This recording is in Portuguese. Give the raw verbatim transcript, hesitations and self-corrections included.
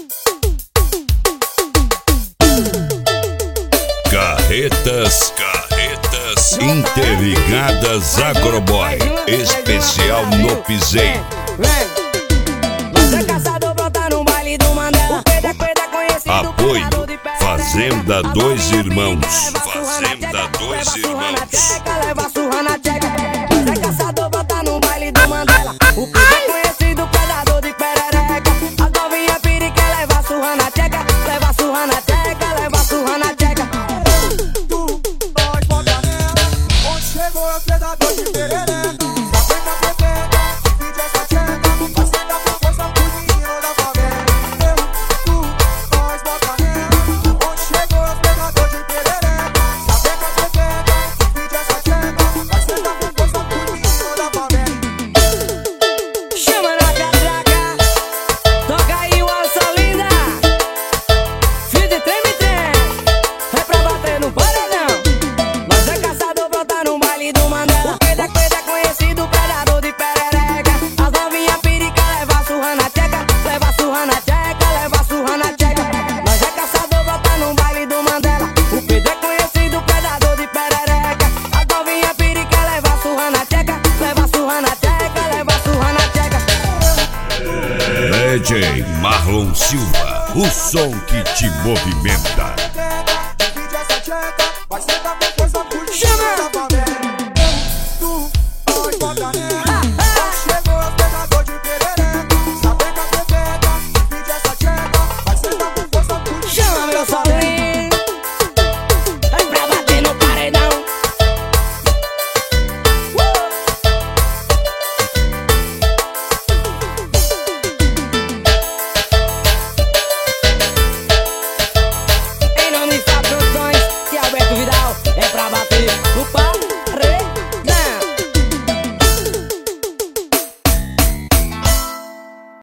Carretas, carretas interligadas Agroboy, especial no Piseiro. Você caçador brota no baile do Mandela. Apoio Fazenda Dois Irmãos. Fazenda Dois Irmãos. Leva surra na tcheca. Você caçador brota no baile do Mandela. O Pedro é conhecido predador de perereca. As novinhas pirica leva surra na tcheca. Leva surra na tcheca, leva surra na tcheca. Tu, nós, bota nela. Onde chegou é o predador de perereca. Sapeca, pepeca, divide essa tcheca. Vai sentar com força pro menino da favela. Eu, tu, nós, bota nela. Onde chegou é o predador de perereca. Sapeca, pepeca, divide essa tcheca. Vai sentar com força pro menino da favela. Chama na catraca. Toca aí o alça linda. Fio de treme trem. É pra bater no paredão. Nós é caçador, brota no baile do Mandela. O Pedro é conhecido predador de perereca. As novinhas pirica leva surra na tcheca. Leva surra na tcheca, leva surra na tcheca. Nós é caçador, brota no baile do Mandela. O Pedro é conhecido predador de perereca. As novinhas pirica leva surra na tcheca. Leva surra na tcheca, leva surra na tcheca. D J Marlon Silva, o som que te movimenta. Divide essa tcheca. Vai sentar com força pro menino Chama! da favela.